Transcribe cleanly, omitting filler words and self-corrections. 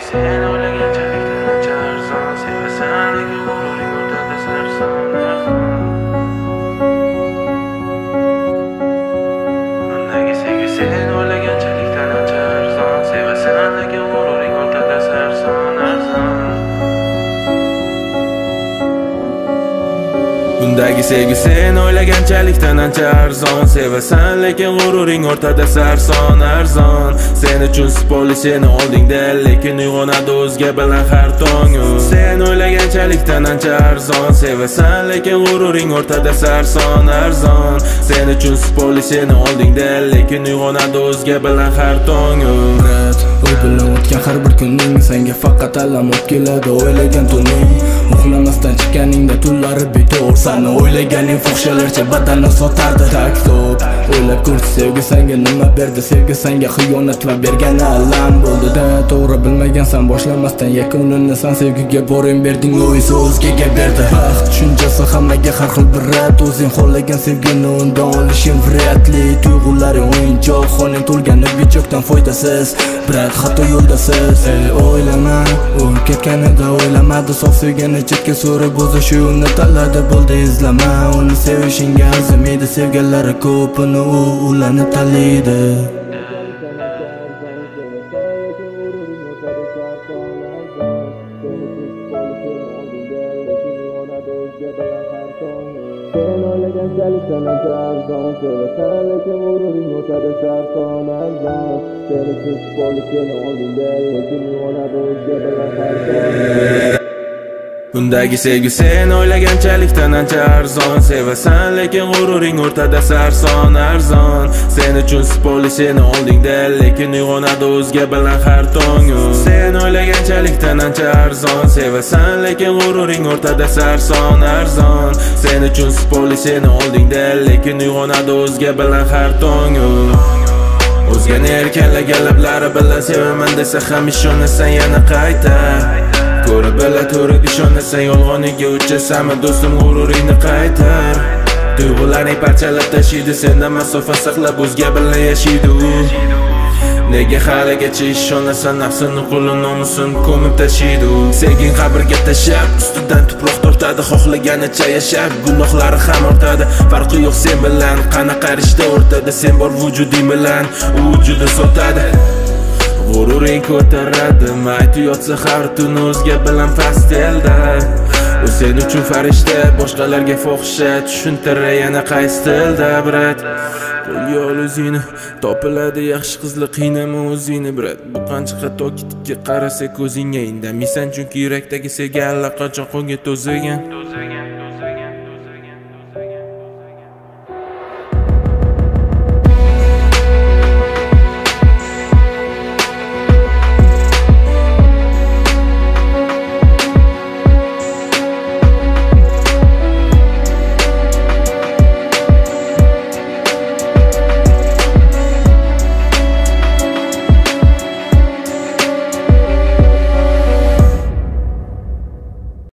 Sen o'ylaganchalikdan ancha arzon, sevasan lekin g'ururing o'rtada sarson. Undagi sevgi sen o'ylaganchalikdan ancha arzon, sevasan lekin g'ururing o'rtada sarson. Undagi sevgi sen o'ylaganchalikdan ancha arzon, sevasan lekin g'ururing o'rtada sarson. Sen uchun spoli seni oldingda, lekin uyg'onadi o'zga bilan har tong. Sen o'ylaganchalikdan ancha arzon, sevasan lekin g'ururing o'rtada sarson. Sen uchun spoli seni oldingda, lekin uyg'onadi o'zga bilan har tong. O'y bilan o'tgan har bir kuning senga faqat alam olib keladi. O'ylagan tuning uxlamasdan chiqqaningda tunlari beto'r. Sani o'ylaganing fohishalarcha badanni sotardi. Taktop o'ylab ko'rchi sevgi senga nima berdi. Sevgi senga xiyonat va bergan alam bo'ldi-da. To'g'ri bilmagansan boshlamasdan yakunini san sevgiga boring berding. O'ysa o'zgaga berdi. Baxt tushunchasi hammaga har xil bir rat. O'zing xohlagan sevgini undan olishing vratli. Tuyg'ularing o'yinchoq, xoning to'lgani bichokdan foydasiz. Brat hatto yo'ldasiz. O'ylama, u ketganida o'ylamadi. Sof sevgini chetga so'rib o'zi shu yo'lni tanladi. Bo'ldi izlama, uni sevishingga arzimaydi. Sevganlari ko'p, uni ularni tanlaydi. Sen o'ylaganchalikdan ancha arzon, sevasan lekin g'ururing o'tadi sarson. Sen uchun spoli seni oldingda, lekin uyg'onadi o'zga bilan har tong. Undagi sevgi sen o'ylaganchalikdan ancha arzon, sevasan lekin g'ururing o'rtada sarson. Sen uchun spoli seni oldingda, lekin uyg'onadi o'zga bilan har tong. Sen o'ylaganchalikdan ancha arzon, sevasan lekin g'ururing o'rtada sarson. Sen uchun spoli seni oldingda, lekin uyg'onadi o'zga bilan har tong. O'zgani erkanlagan lablari bilan sevaman desa ham ishonasan yana qayta. Ko'rib bila turib ishonasan yolg'oniga uchasanmi do'stim, g'ururingni qaytar. Tuyg'ularing parchalab tashiydi, sendan masofa saqlab o'zga bilan yashaydi u. Nega haligacha ishonasan, nafsini qulun nomusin ko'mib tashiydi u. Sevging qabrga tashab, ustidan tuproq tortadi, xohlaganicha yashab gunohlari ham ortadi. Farqi yo'q sen bilan, qanaqa rishta o'rtada. Sen bor vujuding bilan, u vujudini sotadi. G'ururing ko'taradi, mayt yotsa har tun o'zga bilan pastelda. U sen uchun farishta, boshqalarga fohisha tushuntirar yana qaysi tilda, brat. Qo'lga ol o'zingni, topiladi yaxshi qizlar, qiynama o'zingni, brat. Bu qancha to'kitga qarasa ko'zingga indamaysan, chunki yurakdagi sevgi allaqachon qonga to'zigan.